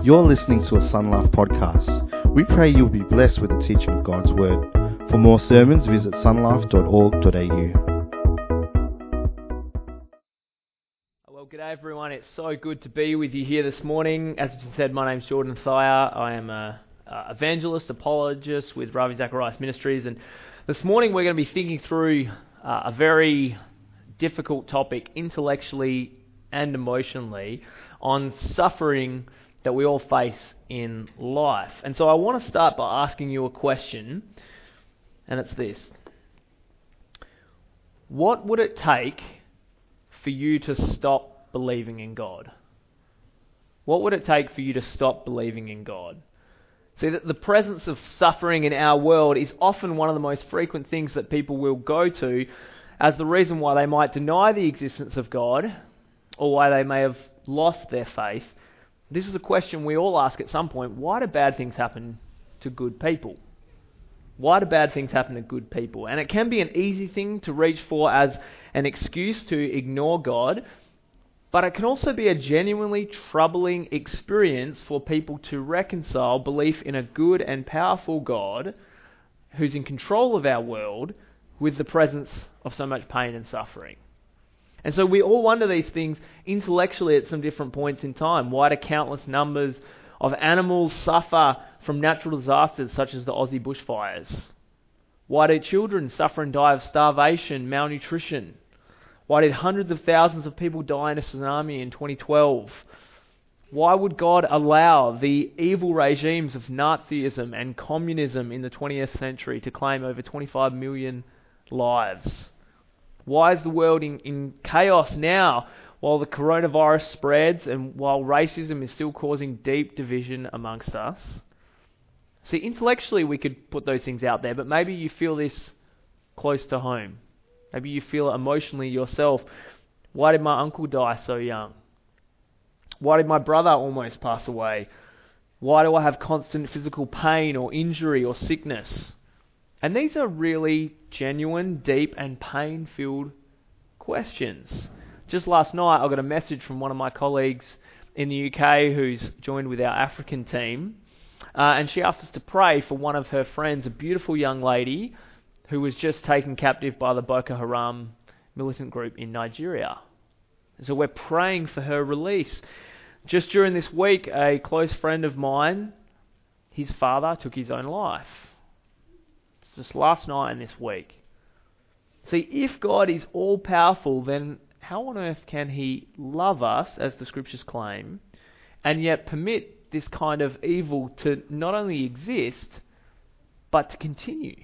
You're listening to a Sun Life podcast. We pray you'll be blessed with the teaching of God's Word. For more sermons, visit sunlife.org.au. Well, g'day everyone. It's so good to be with you here this morning. As I said, my name's Jordan Thayer. I am an evangelist, apologist with Ravi Zacharias Ministries. And this morning we're going to be thinking through a very difficult topic, intellectually and emotionally, on suffering that we all face in life. And so I want to start by asking you a question, and it's this. What would it take for you to stop believing in God? What would it take for you to stop believing in God? See, that the presence of suffering in our world is often one of the most frequent things that people will go to as the reason why they might deny the existence of God, or why they may have lost their faith. This is a question we all ask at some point. Why do bad things happen to good people? Why do bad things happen to good people? And it can be an easy thing to reach for as an excuse to ignore God, but it can also be a genuinely troubling experience for people to reconcile belief in a good and powerful God who's in control of our world with the presence of so much pain and suffering. And so we all wonder these things intellectually at some different points in time. Why do countless numbers of animals suffer from natural disasters such as the Aussie bushfires? Why do children suffer and die of starvation, malnutrition? Why did hundreds of thousands of people die in a tsunami in 2012? Why would God allow the evil regimes of Nazism and communism in the 20th century to claim over 25 million lives? Why is the world in chaos now while the coronavirus spreads and while racism is still causing deep division amongst us? See, intellectually we could put those things out there, but maybe you feel this close to home. Maybe you feel it emotionally yourself. Why did my uncle die so young? Why did my brother almost pass away? Why do I have constant physical pain or injury or sickness? And these are really genuine, deep and pain-filled questions. Just last night I got a message from one of my colleagues in the UK who's joined with our African team, and she asked us to pray for one of her friends, a beautiful young lady who was just taken captive by the Boko Haram militant group in Nigeria. So we're praying for her release. Just during this week, a close friend of mine, his father took his own life. Just last night and this week. See, if God is all-powerful, then how on earth can He love us, as the Scriptures claim, and yet permit this kind of evil to not only exist, but to continue?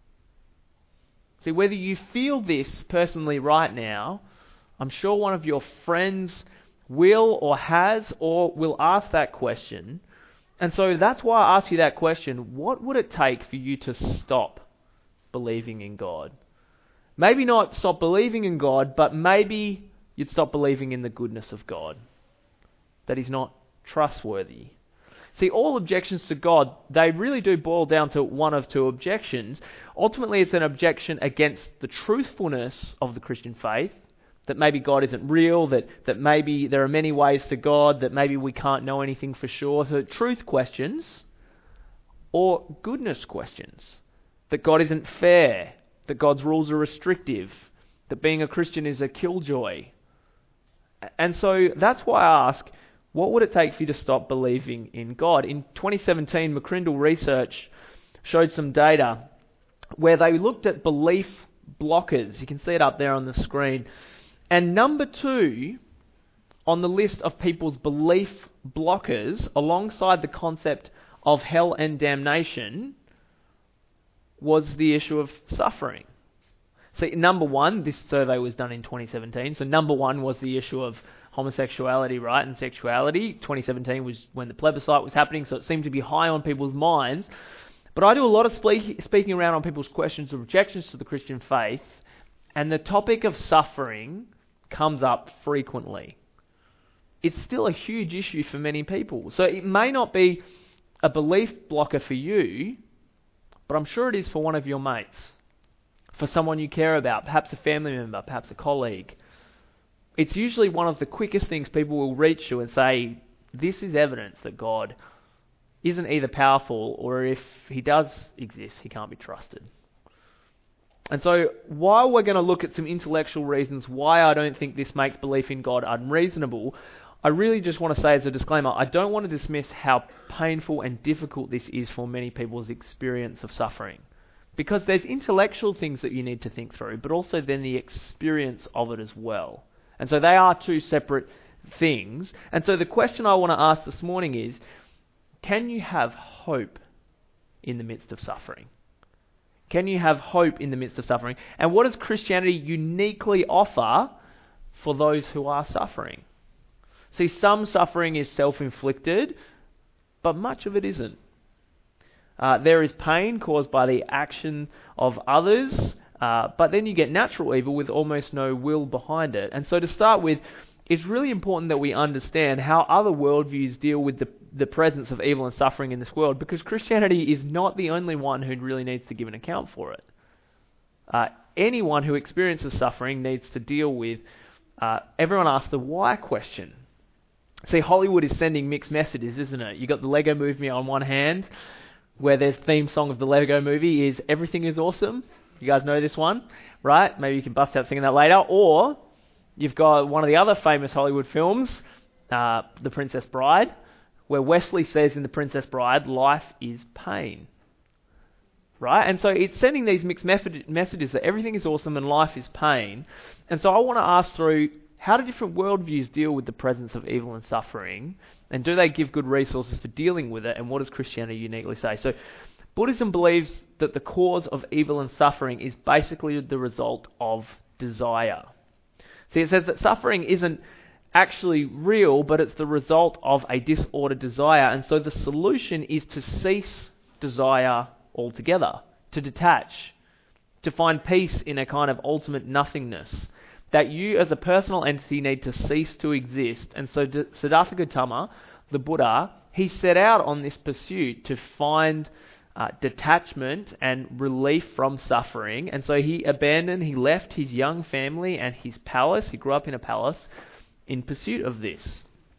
See, whether you feel this personally right now, I'm sure one of your friends will or has or will ask that question. And so that's why I ask you that question. What would it take for you to stop believing in God? Maybe not stop believing in God, but maybe you'd stop believing in the goodness of God, that He's not trustworthy. See, all objections to God, they really do boil down to one of two objections. Ultimately, it's an objection against the truthfulness of the Christian faith, that maybe God isn't real, that maybe there are many ways to God, that maybe we can't know anything for sure. So truth questions, or goodness questions. That God isn't fair, that God's rules are restrictive, that being a Christian is a killjoy. And so that's why I ask, what would it take for you to stop believing in God? In 2017, McCrindle Research showed some data where they looked at belief blockers. You can see it up there on the screen. And number 2 on the list of people's belief blockers, alongside the concept of hell and damnation, was the issue of suffering. See, number 1, this survey was done in 2017, so number 1 was the issue of homosexuality, right, and sexuality. 2017 was when the plebiscite was happening, so it seemed to be high on people's minds. But I do a lot of speaking around on people's questions or objections to the Christian faith, and the topic of suffering comes up frequently. It's still a huge issue for many people. So it may not be a belief blocker for you, but I'm sure it is for one of your mates, for someone you care about, perhaps a family member, perhaps a colleague. It's usually one of the quickest things people will reach you and say, this is evidence that God isn't either powerful, or if he does exist, he can't be trusted. And so while we're going to look at some intellectual reasons why I don't think this makes belief in God unreasonable, I really just want to say as a disclaimer, I don't want to dismiss how painful and difficult this is for many people's experience of suffering. Because there's intellectual things that you need to think through, but also then the experience of it as well. And so they are two separate things. And so the question I want to ask this morning is, can you have hope in the midst of suffering? Can you have hope in the midst of suffering? And what does Christianity uniquely offer for those who are suffering? See, some suffering is self-inflicted, but much of it isn't. There is pain caused by the action of others, but then you get natural evil with almost no will behind it. And so to start with, it's really important that we understand how other worldviews deal with the presence of evil and suffering in this world, because Christianity is not the only one who really needs to give an account for it. Anyone who experiences suffering needs to deal with, everyone asks the why question. See, Hollywood is sending mixed messages, isn't it? You got the Lego Movie on one hand, where their theme song of the Lego Movie is "Everything is Awesome." You guys know this one, right? Maybe you can bust out singing that later. Or you've got one of the other famous Hollywood films, The Princess Bride, where Wesley says in The Princess Bride, life is pain. Right? And so it's sending these mixed messages that everything is awesome and life is pain. And so I want to ask through, how do different worldviews deal with the presence of evil and suffering? And do they give good resources for dealing with it? And what does Christianity uniquely say? So Buddhism believes that the cause of evil and suffering is basically the result of desire. See, it says that suffering isn't actually real, but it's the result of a disordered desire. And so the solution is to cease desire altogether, to detach, to find peace in a kind of ultimate nothingness. That you as a personal entity need to cease to exist. And so Siddhartha Gautama, the Buddha, he set out on this pursuit to find detachment and relief from suffering. And so he left his young family and his palace. He grew up in a palace in pursuit of this.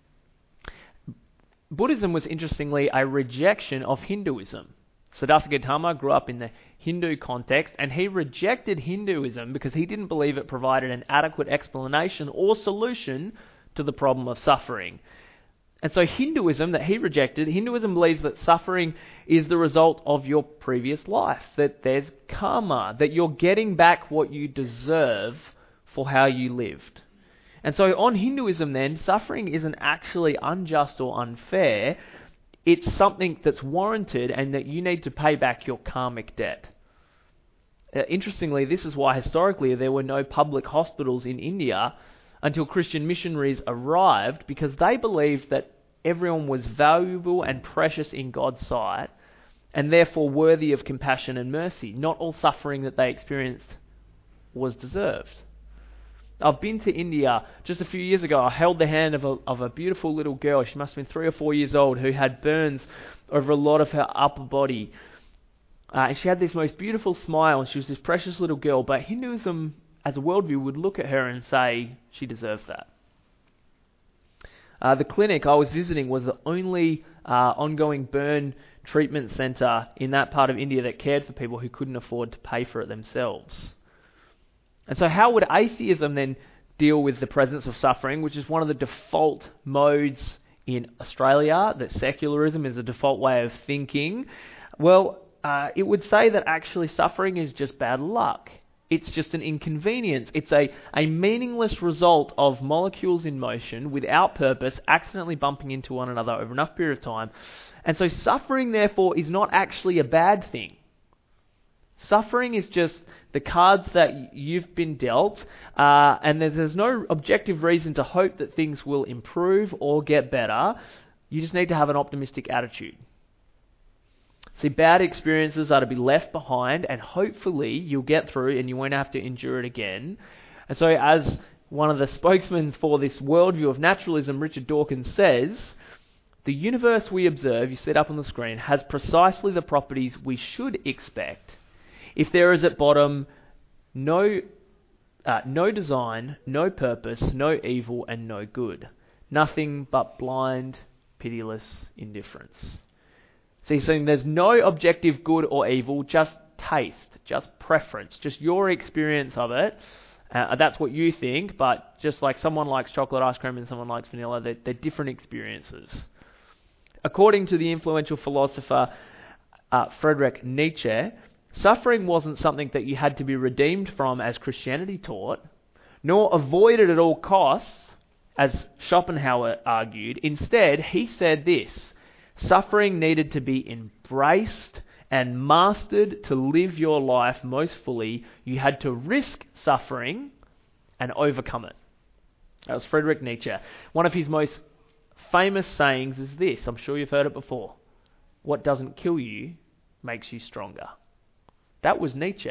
Buddhism was interestingly a rejection of Hinduism. Siddhartha Gautama grew up in the Hindu context, and he rejected Hinduism because he didn't believe it provided an adequate explanation or solution to the problem of suffering. And so Hinduism that he rejected, Hinduism believes that suffering is the result of your previous life, that there's karma, that you're getting back what you deserve for how you lived. And so on Hinduism then, suffering isn't actually unjust or unfair. It's something that's warranted and that you need to pay back your karmic debt. Interestingly, this is why historically there were no public hospitals in India until Christian missionaries arrived, because they believed that everyone was valuable and precious in God's sight and therefore worthy of compassion and mercy. Not all suffering that they experienced was deserved. I've been to India just a few years ago. I held the hand of a beautiful little girl. She must have been 3 or 4 years old, who had burns over a lot of her upper body. And she had this most beautiful smile, and she was this precious little girl. But Hinduism, as a worldview, would look at her and say, she deserves that. The clinic I was visiting was the only ongoing burn treatment centre in that part of India that cared for people who couldn't afford to pay for it themselves. And so how would atheism then deal with the presence of suffering, which is one of the default modes in Australia, that secularism is a default way of thinking? Well, it would say that actually suffering is just bad luck. It's just an inconvenience. It's a meaningless result of molecules in motion without purpose, accidentally bumping into one another over enough period of time. And so suffering, therefore, is not actually a bad thing. Suffering is just the cards that you've been dealt, and there's no objective reason to hope that things will improve or get better. You just need to have an optimistic attitude. See, bad experiences are to be left behind, and hopefully you'll get through and you won't have to endure it again. And so as one of the spokesmen for this worldview of naturalism, Richard Dawkins, says, the universe we observe, you see it up on the screen, has precisely the properties we should expect if there is at bottom no design, no purpose, no evil, and no good. Nothing but blind pitiless indifference. So he's saying there's no objective good or evil, just taste, just preference, just your experience of it. That's what you think, but just like someone likes chocolate ice cream and someone likes vanilla, they're different experiences. According to the influential philosopher Friedrich Nietzsche, suffering wasn't something that you had to be redeemed from as Christianity taught, nor avoided at all costs, as Schopenhauer argued. Instead, he said this: suffering needed to be embraced and mastered to live your life most fully. You had to risk suffering and overcome it. That was Friedrich Nietzsche. One of his most famous sayings is this. I'm sure you've heard it before. What doesn't kill you makes you stronger. That was Nietzsche.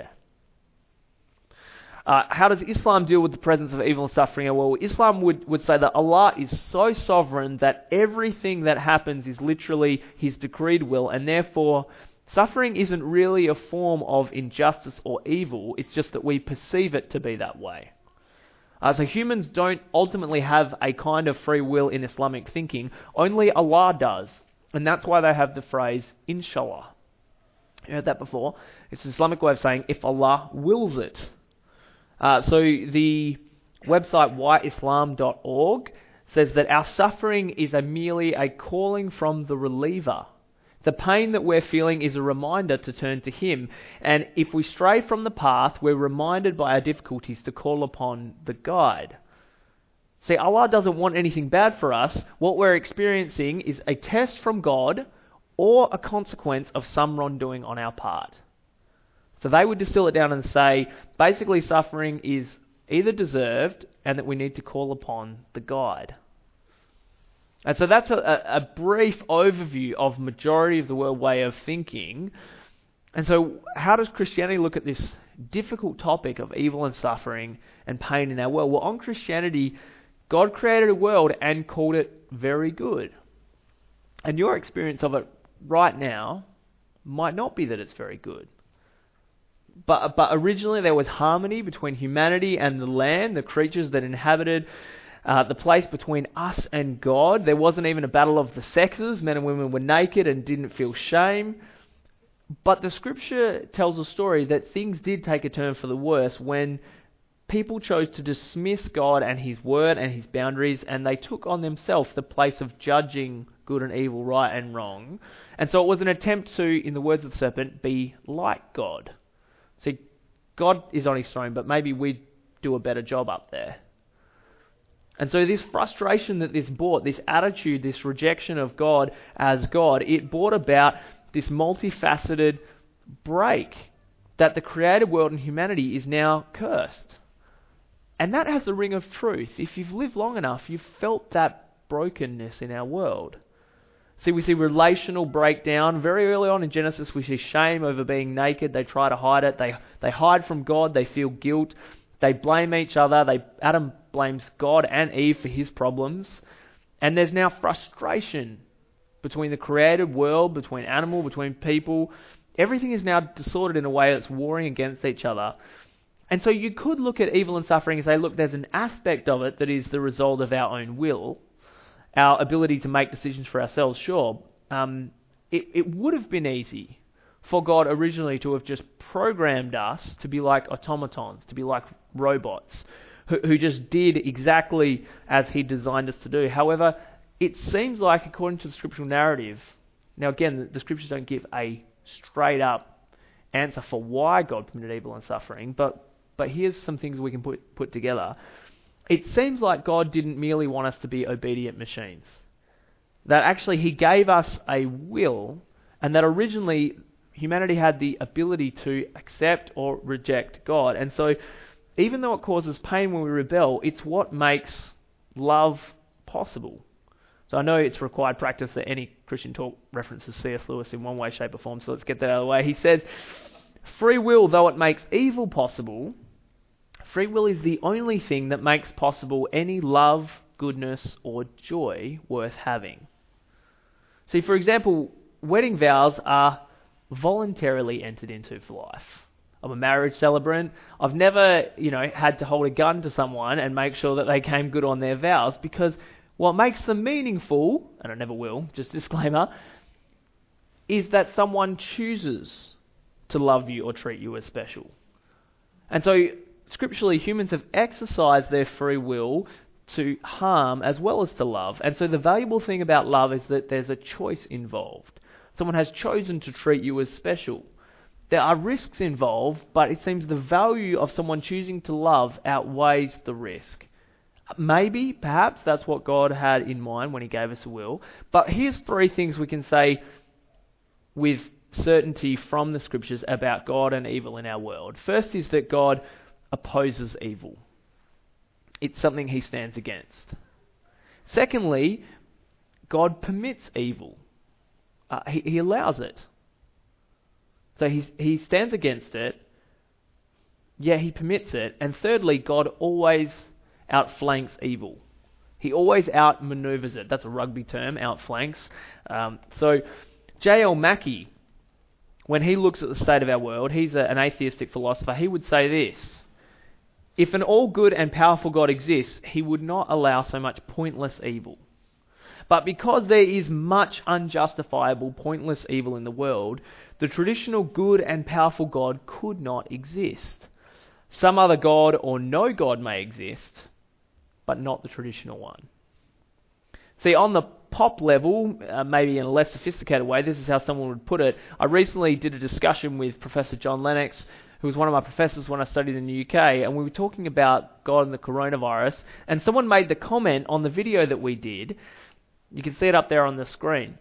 How does Islam deal with the presence of evil and suffering? Well, Islam would say that Allah is so sovereign that everything that happens is literally His decreed will, and therefore suffering isn't really a form of injustice or evil. It's just that we perceive it to be that way. So humans don't ultimately have a kind of free will in Islamic thinking. Only Allah does. And that's why they have the phrase, inshallah. You heard that before? It's an Islamic way of saying, if Allah wills it. So the website whiteislam.org says that our suffering is merely a calling from the reliever. The pain that we're feeling is a reminder to turn to Him. And if we stray from the path, we're reminded by our difficulties to call upon the guide. See, Allah doesn't want anything bad for us. What we're experiencing is a test from God or a consequence of some wrongdoing on our part. So they would distill it down and say, basically suffering is either deserved and that we need to call upon the guide. And so that's a brief overview of majority of the world way of thinking. And so how does Christianity look at this difficult topic of evil and suffering and pain in our world? Well, on Christianity, God created a world and called it very good. And your experience of it right now might not be that it's very good. But originally there was harmony between humanity and the land, the creatures that inhabited the place between us and God. There wasn't even a battle of the sexes. Men and women were naked and didn't feel shame. But the scripture tells a story that things did take a turn for the worse when people chose to dismiss God and His word and His boundaries, and they took on themselves the place of judging good and evil, right and wrong. And so it was an attempt to, in the words of the serpent, be like God. See, God is on His throne, but maybe we do a better job up there. And so this frustration that this brought, this attitude, this rejection of God as God, it brought about this multifaceted break that the created world and humanity is now cursed. And that has a ring of truth. If you've lived long enough, you've felt that brokenness in our world. See, we see relational breakdown. Very early on in Genesis, we see shame over being naked. They try to hide it. They hide from God. They feel guilt. They blame each other. Adam blames God and Eve for his problems. And there's now frustration between the created world, between animal, between people. Everything is now disordered in a way that's warring against each other. And so you could look at evil and suffering and say, look, there's an aspect of it that is the result of our own will, our ability to make decisions for ourselves. Sure, it would have been easy for God originally to have just programmed us to be like automatons, to be like robots, who just did exactly as He designed us to do. However, it seems like, according to the scriptural narrative, now again, the scriptures don't give a straight up answer for why God permitted evil and suffering, but here's some things we can put together. It seems like God didn't merely want us to be obedient machines. That actually He gave us a will, and that originally humanity had the ability to accept or reject God. And so even though it causes pain when we rebel, it's what makes love possible. So I know it's required practice that any Christian talk references C.S. Lewis in one way, shape or form, so let's get that out of the way. He says, free will, though it makes evil possible, free will is the only thing that makes possible any love, goodness, or joy worth having. See, for example, wedding vows are voluntarily entered into for life. I'm a marriage celebrant. I've never, had to hold a gun to someone and make sure that they came good on their vows, because What makes them meaningful, and I never will, just disclaimer, is that someone chooses to love you or treat you as special. And so, scripturally, humans have exercised their free will to harm as well as to love. And so the valuable thing about love is that there's a choice involved. Someone has chosen to treat you as special. There are risks involved, but it seems the value of someone choosing to love outweighs the risk. Maybe, perhaps, that's what God had in mind when he gave us a will. But here's 3 things we can say with certainty from the scriptures about God and evil in our world. First is that God opposes evil. It's something he stands against. Secondly, God permits evil. He allows it. So he stands against it, yet he permits it. And thirdly, God always outflanks evil. He always outmaneuvers it. That's a rugby term, outflanks. So J.L. Mackie, when he looks at the state of our world, he's an atheistic philosopher, he would say this: if an all-good and powerful God exists, he would not allow so much pointless evil. But because there is much unjustifiable, pointless evil in the world, the traditional good and powerful God could not exist. Some other God or no God may exist, but not the traditional one. See, on the pop level, maybe in a less sophisticated way, this is how someone would put it. I recently did a discussion with Professor John Lennox, who was one of my professors when I studied in the UK, and we were talking about God and the coronavirus, and someone made the comment on the video that we did, you can see it up there on the screen,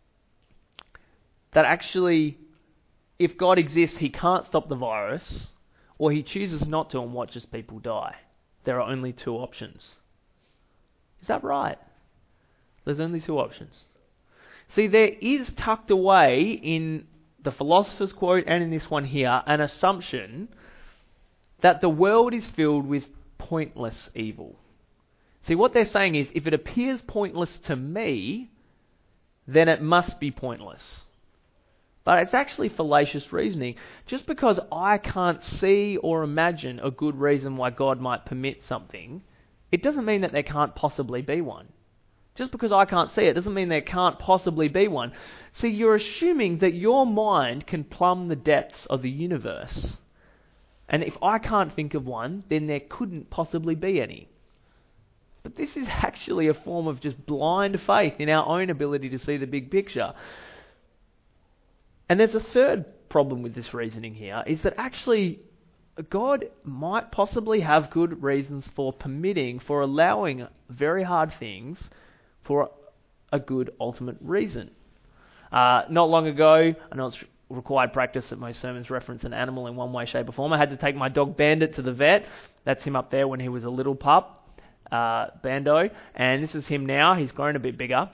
that actually, if God exists, he can't stop the virus, or he chooses not to and watches people die. There are only 2 options. Is that right? There's only 2 options. See, there is tucked away in the philosopher's quote and in this one here an assumption that the world is filled with pointless evil. See, what they're saying is, if it appears pointless to me, then it must be pointless. But it's actually fallacious reasoning. Just because I can't see or imagine a good reason why God might permit something, it doesn't mean that there can't possibly be one. Just because I can't see it doesn't mean there can't possibly be one. See, you're assuming that your mind can plumb the depths of the universe. And if I can't think of one, then there couldn't possibly be any. But this is actually a form of just blind faith in our own ability to see the big picture. And there's a third problem with this reasoning here, is that actually God might possibly have good reasons for permitting, for allowing very hard things for a good ultimate reason. Not long ago, I know it's required practice that most sermons reference an animal in one way, shape or form. I had to take my dog Bandit to the vet. That's him up there when he was a little pup, Bando. And this is him now. He's grown a bit bigger.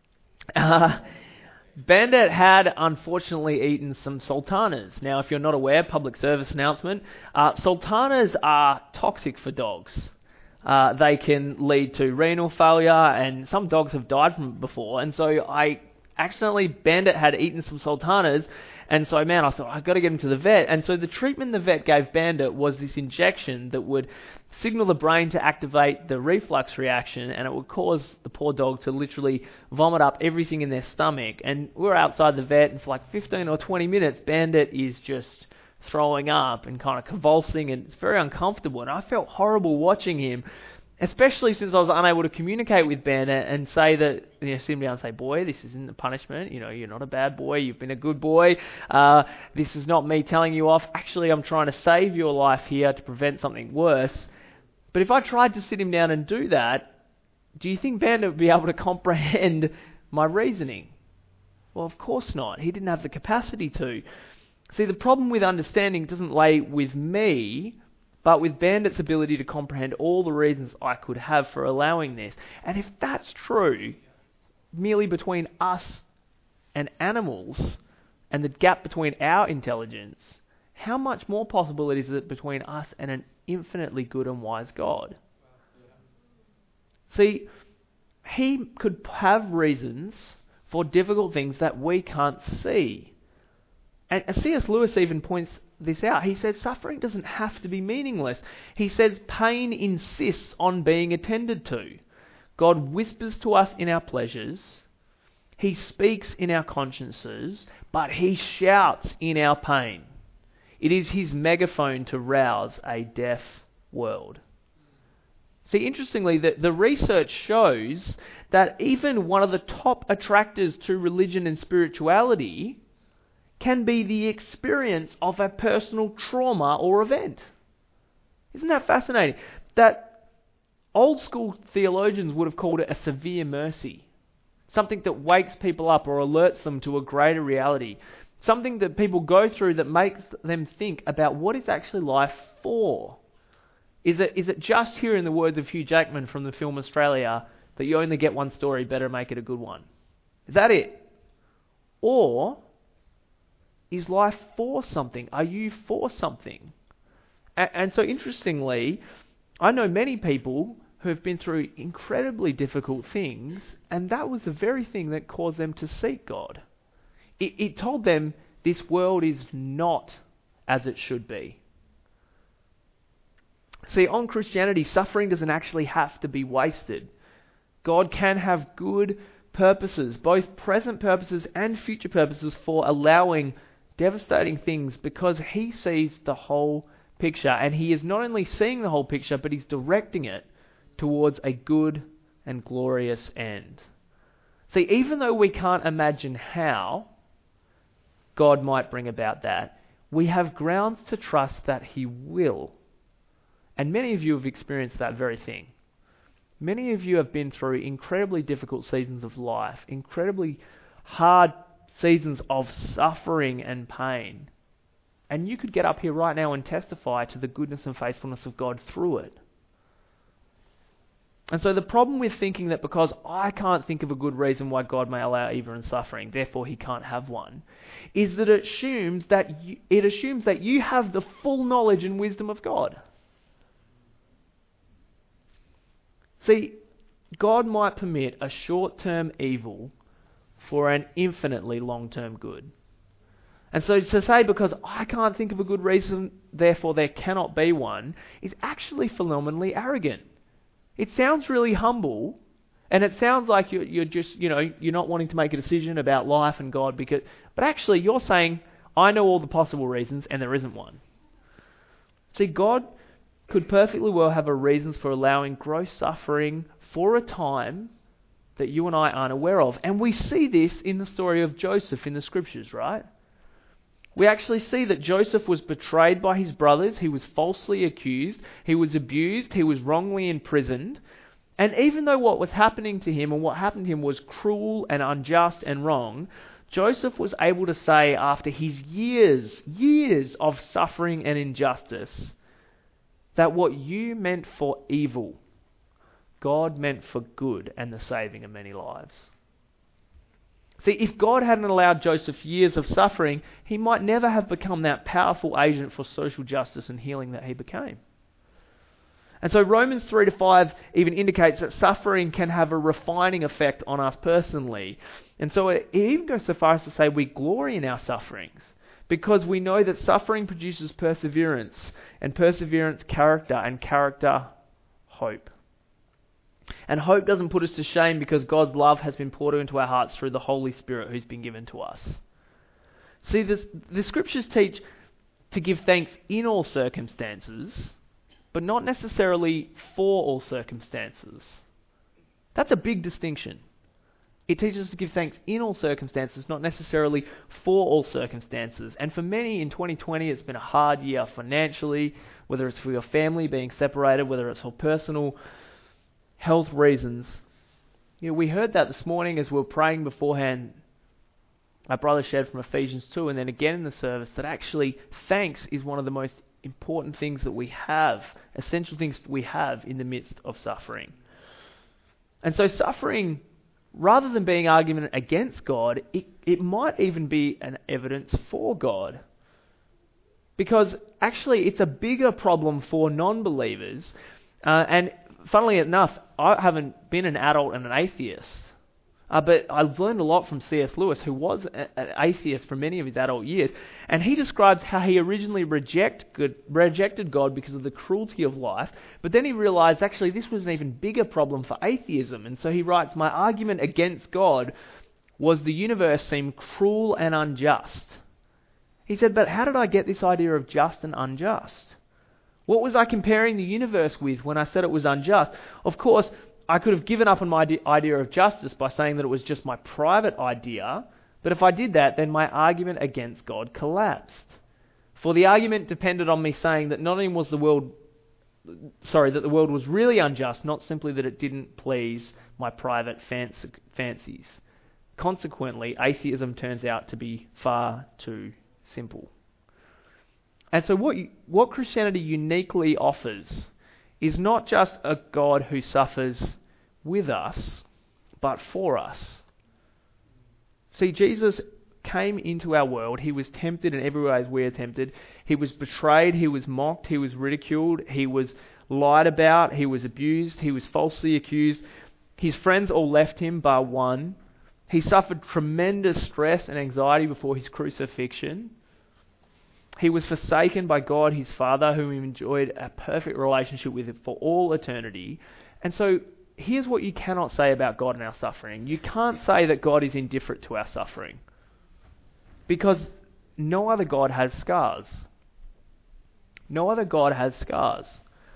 Bandit had unfortunately eaten some sultanas. Now, if you're not aware, public service announcement, sultanas are toxic for dogs. They can lead to renal failure, and some dogs have died from it before. And so Bandit had eaten some sultanas, and so, I thought, I've got to get him to the vet. And so the treatment the vet gave Bandit was this injection that would signal the brain to activate the reflux reaction, and it would cause the poor dog to literally vomit up everything in their stomach. And we were outside the vet, and for like 15 or 20 minutes, Bandit is just throwing up and kind of convulsing, and it's very uncomfortable. And I felt horrible watching him, especially since I was unable to communicate with Bandit and say that, sit him down and say, boy, this isn't a punishment, you're not a bad boy, you've been a good boy, this is not me telling you off, actually I'm trying to save your life here to prevent something worse. But if I tried to sit him down and do that, do you think Bandit would be able to comprehend my reasoning? Well, of course not. He didn't have the capacity to. See, the problem with understanding doesn't lay with me, but with Bandit's ability to comprehend all the reasons I could have for allowing this. And if that's true, merely between us and animals, and the gap between our intelligence, how much more possible is it between us and an infinitely good and wise God? See, he could have reasons for difficult things that we can't see. And C.S. Lewis even points this out. He says suffering doesn't have to be meaningless. He says pain insists on being attended to. God whispers to us in our pleasures. He speaks in our consciences, but he shouts in our pain. It is his megaphone to rouse a deaf world. See, interestingly, the research shows that even one of the top attractors to religion and spirituality can be the experience of a personal trauma or event. Isn't that fascinating? That old school theologians would have called it a severe mercy. Something that wakes people up or alerts them to a greater reality. Something that people go through that makes them think about what is actually life for. Is it just here, in the words of Hugh Jackman from the film Australia, that you only get one story, better make it a good one? Is that it? Or is life for something? Are you for something? And so interestingly, I know many people who have been through incredibly difficult things, and that was the very thing that caused them to seek God. It told them this world is not as it should be. See, on Christianity, suffering doesn't actually have to be wasted. God can have good purposes, both present purposes and future purposes, for allowing devastating things, because he sees the whole picture. And he is not only seeing the whole picture, but he's directing it towards a good and glorious end. See, even though we can't imagine how God might bring about that, we have grounds to trust that he will. And many of you have experienced that very thing. Many of you have been through incredibly difficult seasons of life, incredibly hard seasons of suffering and pain. And you could get up here right now and testify to the goodness and faithfulness of God through it. And so the problem with thinking that because I can't think of a good reason why God may allow evil and suffering, therefore he can't have one, is that it assumes that you have the full knowledge and wisdom of God. See, God might permit a short-term evil for an infinitely long-term good. And so to say, because I can't think of a good reason, therefore there cannot be one, is actually phenomenally arrogant. It sounds really humble, and it sounds like you're just, you're not wanting to make a decision about life and God, but actually you're saying, I know all the possible reasons, and there isn't one. See, God could perfectly well have a reasons for allowing gross suffering for a time that you and I aren't aware of. And we see this in the story of Joseph in the scriptures, right? We actually see that Joseph was betrayed by his brothers, he was falsely accused, he was abused, he was wrongly imprisoned. And even though what was happening to him and what happened to him was cruel and unjust and wrong, Joseph was able to say, after his years of suffering and injustice, that what you meant for evil, God meant for good and the saving of many lives. See, if God hadn't allowed Joseph years of suffering, he might never have become that powerful agent for social justice and healing that he became. And so Romans 3-5 even indicates that suffering can have a refining effect on us personally. And so it even goes so far as to say we glory in our sufferings, because we know that suffering produces perseverance, and perseverance character, and character hope. And hope doesn't put us to shame, because God's love has been poured into our hearts through the Holy Spirit who's been given to us. See, the scriptures teach to give thanks in all circumstances, but not necessarily for all circumstances. That's a big distinction. It teaches us to give thanks in all circumstances, not necessarily for all circumstances. And for many in 2020, it's been a hard year financially, whether it's for your family being separated, whether it's for personal health reasons. We heard that this morning as we were praying beforehand. Our brother shared from Ephesians 2, and then again in the service, that actually thanks is one of the most important things that we have, essential things that we have in the midst of suffering. And so suffering, rather than being argument against God, it might even be an evidence for God. Because actually it's a bigger problem for non-believers. And funnily enough, I haven't been an adult and an atheist. But I've learned a lot from C.S. Lewis, who was an atheist for many of his adult years, and he describes how he originally rejected God because of the cruelty of life, but then he realised actually this was an even bigger problem for atheism, and so he writes, "My argument against God was the universe seemed cruel and unjust." He said, but how did I get this idea of just and unjust? What was I comparing the universe with when I said it was unjust? Of course, I could have given up on my idea of justice by saying that it was just my private idea, but if I did that, then my argument against God collapsed. For the argument depended on me saying that not only was the world was really unjust, not simply that it didn't please my private fancies. Consequently, atheism turns out to be far too simple. And so what Christianity uniquely offers is not just a God who suffers with us, but for us. See, Jesus came into our world. He was tempted in every way as we are tempted. He was betrayed. He was mocked. He was ridiculed. He was lied about. He was abused. He was falsely accused. His friends all left him, bar one. He suffered tremendous stress and anxiety before his crucifixion. He was forsaken by God, his Father, whom he enjoyed a perfect relationship with for all eternity. And so here's what you cannot say about God and our suffering. You can't say that God is indifferent to our suffering, because no other God has scars. No other God has scars.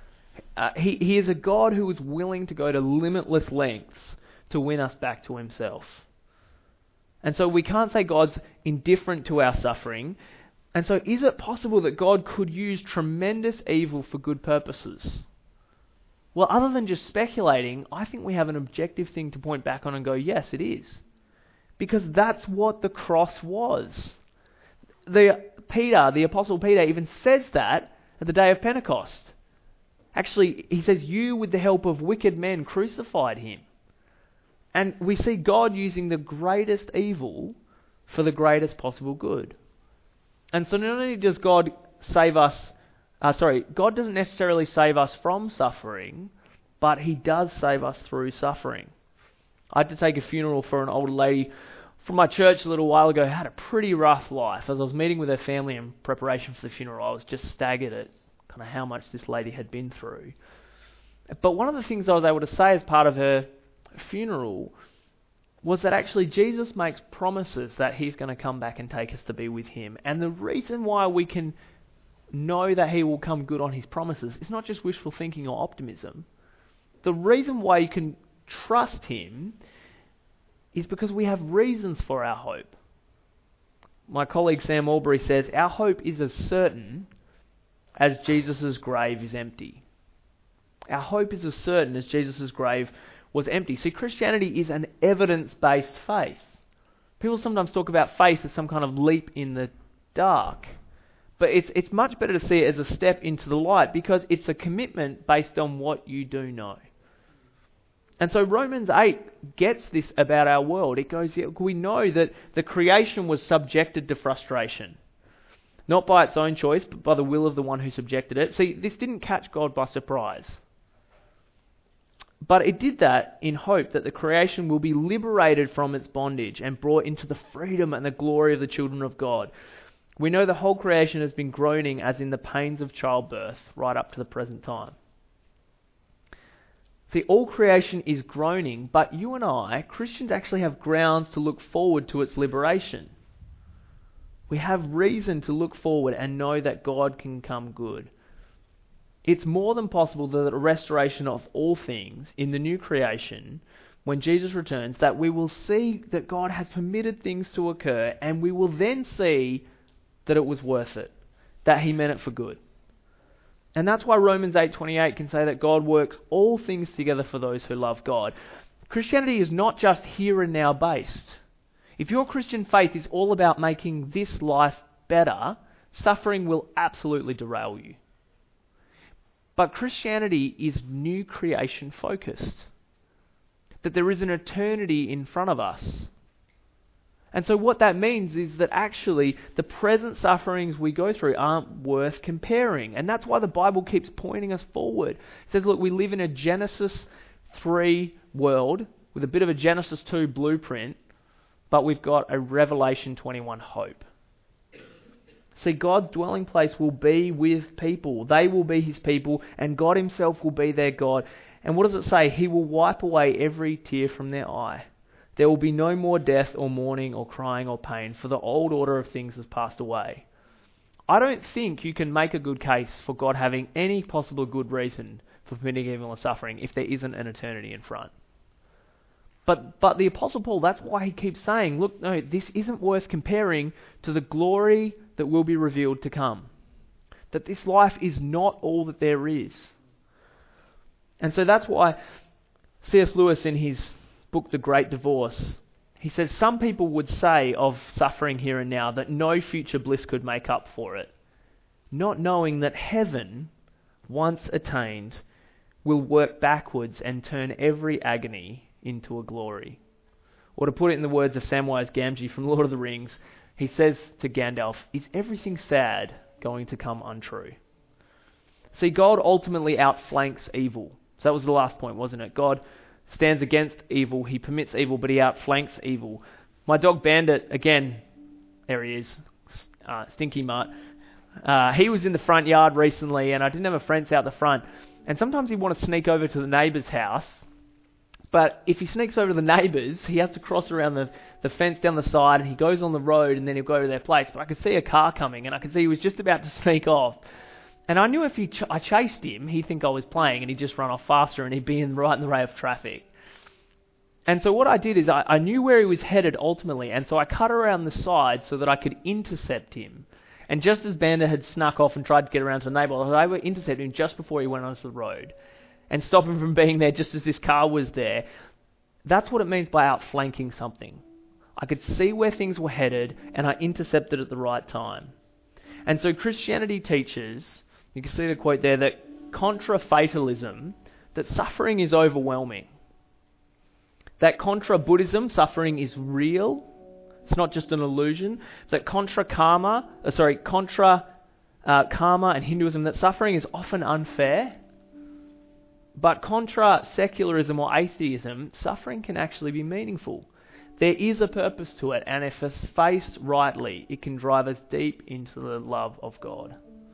He is a God who is willing to go to limitless lengths to win us back to himself. And so we can't say God's indifferent to our suffering. And so is it possible that God could use tremendous evil for good purposes? Well, other than just speculating, I think we have an objective thing to point back on and go, yes, it is. Because that's what the cross was. The Apostle Peter even says that at the day of Pentecost. Actually, he says, you with the help of wicked men crucified him. And we see God using the greatest evil for the greatest possible good. And so not only does God save us, God doesn't necessarily save us from suffering, but he does save us through suffering. I had to take a funeral for an older lady from my church a little while ago who had a pretty rough life. As I was meeting with her family in preparation for the funeral, I was just staggered at kind of how much this lady had been through. But one of the things I was able to say as part of her funeral was that actually Jesus makes promises that he's going to come back and take us to be with him. And the reason why we can know that he will come good on his promises is not just wishful thinking or optimism. The reason why you can trust him is because we have reasons for our hope. My colleague Sam Albury says, our hope is as certain as Jesus' grave is empty. Our hope is as certain as Jesus' grave was empty. See, Christianity is an evidence-based faith. People sometimes talk about faith as some kind of leap in the dark. But it's much better to see it as a step into the light, because it's a commitment based on what you do know. And so Romans 8 gets this about our world. It goes, we know that the creation was subjected to frustration. Not by its own choice, but by the will of the one who subjected it. See, this didn't catch God by surprise. But it did that in hope that the creation will be liberated from its bondage and brought into the freedom and the glory of the children of God. We know the whole creation has been groaning as in the pains of childbirth right up to the present time. See, all creation is groaning, but you and I, Christians, actually have grounds to look forward to its liberation. We have reason to look forward and know that God can come good. It's more than possible that the restoration of all things in the new creation, when Jesus returns, that we will see that God has permitted things to occur, and we will then see that it was worth it, that he meant it for good. And that's why Romans 8:28 can say that God works all things together for those who love God. Christianity is not just here and now based. If your Christian faith is all about making this life better, suffering will absolutely derail you. But Christianity is new creation focused. That there is an eternity in front of us. And so what that means is that actually the present sufferings we go through aren't worth comparing. And that's why the Bible keeps pointing us forward. It says, look, we live in a Genesis 3 world with a bit of a Genesis 2 blueprint, but we've got a Revelation 21 hope. See, God's dwelling place will be with people. They will be his people, and God himself will be their God. And what does it say? He will wipe away every tear from their eye. There will be no more death or mourning or crying or pain, for the old order of things has passed away. I don't think you can make a good case for God having any possible good reason for permitting evil and suffering if there isn't an eternity in front. But the Apostle Paul, that's why he keeps saying, look, no, this isn't worth comparing to the glory that will be revealed to come. That this life is not all that there is. And so that's why C.S. Lewis, in his book The Great Divorce, he says some people would say of suffering here and now that no future bliss could make up for it, not knowing that heaven, once attained, will work backwards and turn every agony into a glory. Or to put it in the words of Samwise Gamgee from Lord of the Rings, he says to Gandalf, is everything sad going to come untrue? See, God ultimately outflanks evil. So that was the last point, wasn't it? God stands against evil, he permits evil, but he outflanks evil. My dog Bandit, again, there he is, Stinky Mutt. He was in the front yard recently, and I didn't have a fence out the front. And sometimes he'd want to sneak over to the neighbour's house, but if he sneaks over to the neighbours, he has to cross around the fence down the side, and he goes on the road, and then he'll go to their place. But I could see a car coming, and I could see he was just about to sneak off. And I knew if I chased him, he'd think I was playing, and he'd just run off faster, and he'd be right in the ray of traffic. And so what I did is I knew where he was headed ultimately, and so I cut around the side so that I could intercept him. And just as Bandit had snuck off and tried to get around to the neighbour, I was able to intercept him just before he went onto the road and stop him from being there just as this car was there. That's what it means by outflanking something. I could see where things were headed, and I intercepted at the right time. And so Christianity teaches, you can see the quote there, that contra fatalism, that suffering is overwhelming. That contra Buddhism, suffering is real. It's not just an illusion. That contra karma and Hinduism, that suffering is often unfair. But contra secularism or atheism, suffering can actually be meaningful. There is a purpose to it, and if it's faced rightly, it can drive us deep into the love of God.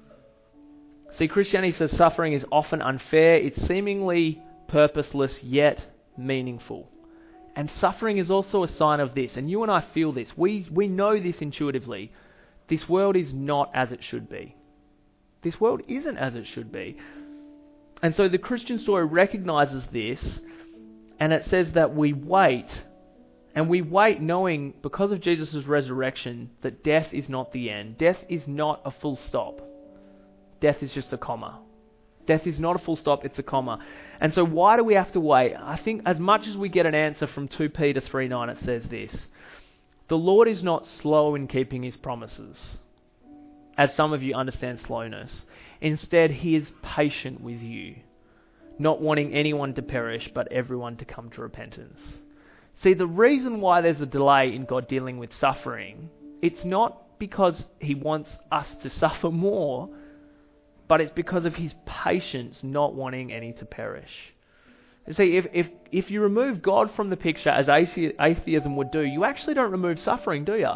See, Christianity says suffering is often unfair, it's seemingly purposeless, yet meaningful. And suffering is also a sign of this, and you and I feel this. We know this intuitively. This world is not as it should be. This world isn't as it should be. And so the Christian story recognizes this, and it says that we wait, and we wait knowing, because of Jesus' resurrection, that death is not the end. Death is not a full stop. Death is just a comma. Death is not a full stop, it's a comma. And so why do we have to wait? I think as much as we get an answer from 2 Peter 3:9, it says this: the Lord is not slow in keeping his promises, as some of you understand slowness. Instead, he is patient with you, not wanting anyone to perish, but everyone to come to repentance. See, the reason why there's a delay in God dealing with suffering, it's not because he wants us to suffer more, but it's because of his patience, not wanting any to perish. You see, if you remove God from the picture, as atheism would do, you actually don't remove suffering, do you?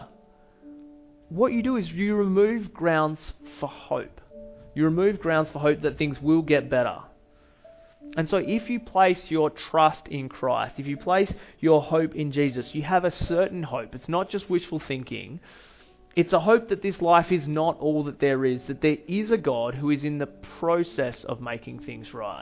What you do is you remove grounds for hope. You remove grounds for hope that things will get better. And so if you place your trust in Christ, if you place your hope in Jesus, you have a certain hope. It's not just wishful thinking. It's a hope that this life is not all that there is, that there is a God who is in the process of making things right.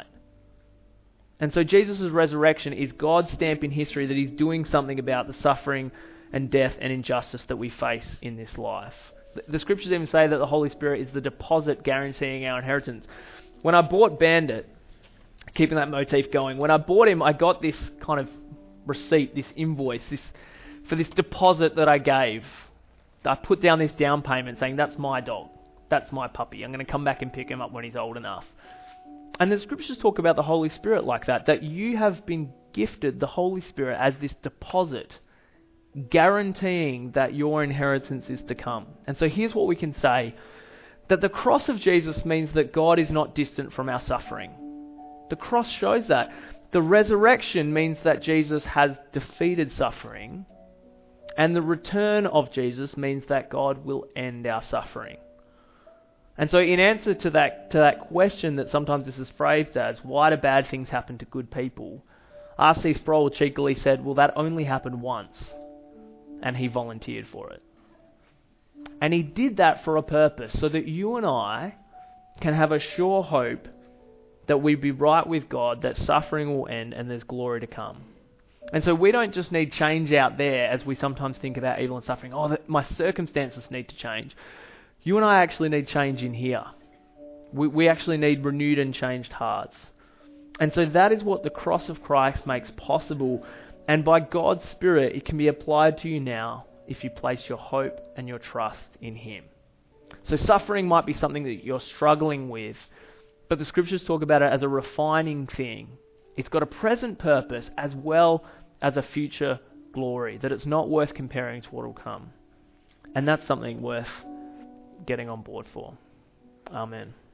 And so Jesus' resurrection is God's stamp in history that he's doing something about the suffering and death and injustice that we face in this life. The scriptures even say that the Holy Spirit is the deposit guaranteeing our inheritance. When I bought Bandit, keeping that motif going, when I bought him, I got this kind of receipt, this invoice, for this deposit that I gave. I put down this down payment saying, that's my dog, that's my puppy. I'm going to come back and pick him up when he's old enough. And the scriptures talk about the Holy Spirit like that you have been gifted the Holy Spirit as this deposit, guaranteeing that your inheritance is to come. And so here's what we can say, that the cross of Jesus means that God is not distant from our suffering. The cross shows that. the resurrection means that Jesus has defeated suffering, and the return of Jesus means that God will end our suffering. And so in answer to that question that sometimes this is phrased as, why do bad things happen to good people? R.C. Sproul cheekily said, well, that only happened once, and he volunteered for it. And he did that for a purpose, so that you and I can have a sure hope that we be right with God, that suffering will end and there's glory to come. And so we don't just need change out there as we sometimes think about evil and suffering. Oh, my circumstances need to change. You and I actually need change in here. We actually need renewed and changed hearts. And so that is what the cross of Christ makes possible. And by God's Spirit, it can be applied to you now if you place your hope and your trust in Him. So suffering might be something that you're struggling with, but the Scriptures talk about it as a refining thing. It's got a present purpose as well as a future glory, that it's not worth comparing to what will come. And that's something worth getting on board for. Amen.